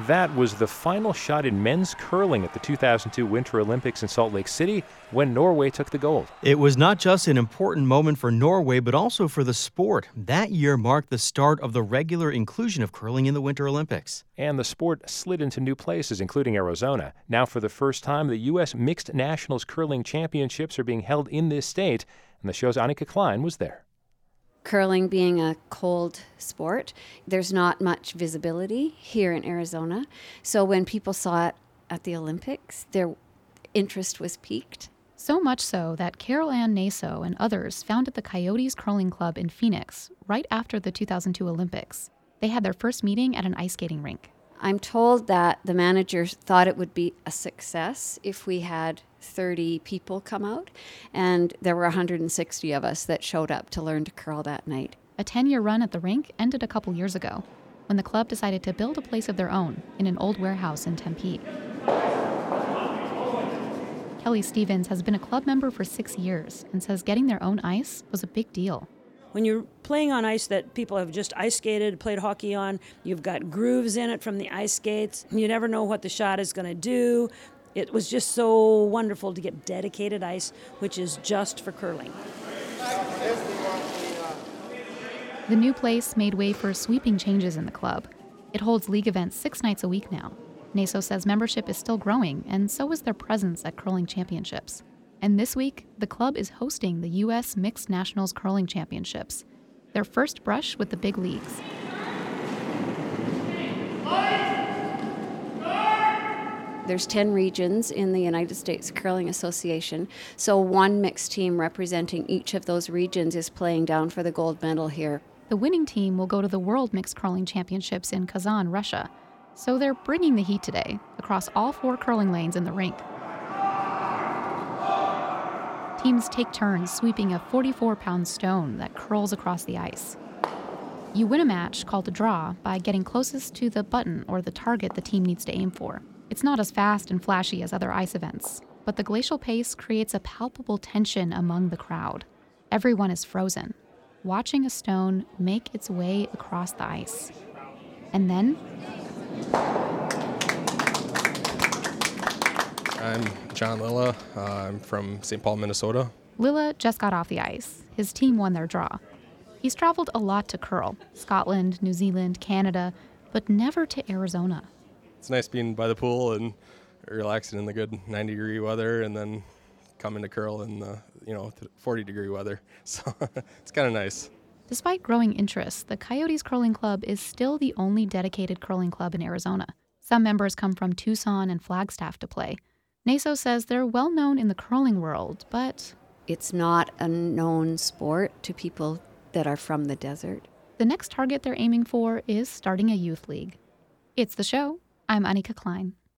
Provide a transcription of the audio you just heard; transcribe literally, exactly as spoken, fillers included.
that was the final shot in men's curling at the two thousand two Winter Olympics in Salt Lake City when Norway took the gold. It was not just an important moment for Norway, but also for the sport. That year marked the start of the regular inclusion of curling in the Winter Olympics. And the sport slid into new places, including Arizona. Now, for the first time, the U S Mixed Nationals Curling Championships are being held in this state, and the show's Annika Klein was there. Curling being a cold sport, there's not much visibility here in Arizona. So when people saw it at the Olympics, their interest was piqued. So much so that Carol Ann Naso and others founded the Coyotes Curling Club in Phoenix right after the two thousand two Olympics. They had their first meeting at an ice skating rink. I'm told that the managers thought it would be a success if we had thirty people come out, and there were one hundred sixty of us that showed up to learn to curl that night. A ten-year run at the rink ended a couple years ago when the club decided to build a place of their own in an old warehouse in Tempe. Kelly Stevens has been a club member for six years and says getting their own ice was a big deal. When you're playing on ice that people have just ice skated, played hockey on, you've got grooves in it from the ice skates. You never know what the shot is going to do. It was just so wonderful to get dedicated ice, which is just for curling. The new place made way for sweeping changes in the club. It holds league events six nights a week now. Naso says membership is still growing, and so is their presence at curling championships. And this week, the club is hosting the U S Mixed Nationals Curling Championships, their first brush with the big leagues. There's ten regions in the United States Curling Association, so one mixed team representing each of those regions is playing down for the gold medal here. The winning team will go to the World Mixed Curling Championships in Kazan, Russia. So they're bringing the heat today across all four curling lanes in the rink. Teams take turns sweeping a forty-four pound stone that curls across the ice. You win a match called a draw by getting closest to the button or the target the team needs to aim for. It's not as fast and flashy as other ice events, but the glacial pace creates a palpable tension among the crowd. Everyone is frozen, watching a stone make its way across the ice. And then... I'm John Lilla. Uh, I'm from Saint Paul, Minnesota. Lilla just got off the ice. His team won their draw. He's traveled a lot to curl, Scotland, New Zealand, Canada, but never to Arizona. It's nice being by the pool and relaxing in the good ninety degree weather, and then coming to curl in the, you know, forty degree weather. So it's kind of nice. Despite growing interest, the Coyotes Curling Club is still the only dedicated curling club in Arizona. Some members come from Tucson and Flagstaff to play. Naso says they're well known in the curling world, but it's not a known sport to people that are from the desert. The next target they're aiming for is starting a youth league. It's The Show. I'm Annika Klein.